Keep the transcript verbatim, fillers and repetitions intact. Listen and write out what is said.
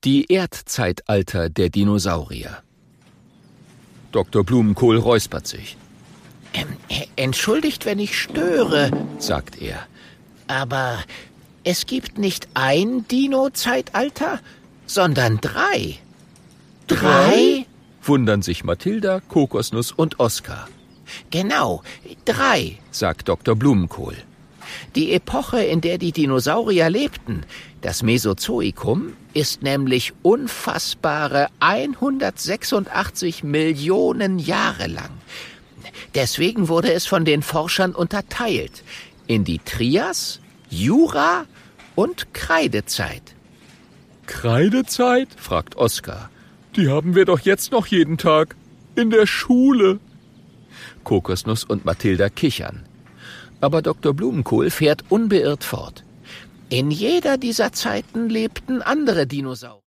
Die Erdzeitalter der Dinosaurier. Doktor Blumenkohl räuspert sich. Ähm, entschuldigt, wenn ich störe, sagt er. Aber es gibt nicht ein Dino-Zeitalter, sondern drei. Drei? Wundern sich Mathilda, Kokosnuss und Oskar. Genau, drei, sagt Doktor Blumenkohl. Die Epoche, in der die Dinosaurier lebten, das Mesozoikum, ist nämlich unfassbare hundertsechsundachtzig Millionen Jahre lang. Deswegen wurde es von den Forschern unterteilt in die Trias, Jura und Kreidezeit. Kreidezeit? fragt Oskar. Die haben wir doch jetzt noch jeden Tag. In der Schule. Kokosnuss und Mathilda kichern. Aber Doktor Blumenkohl fährt unbeirrt fort. In jeder dieser Zeiten lebten andere Dinosaurier.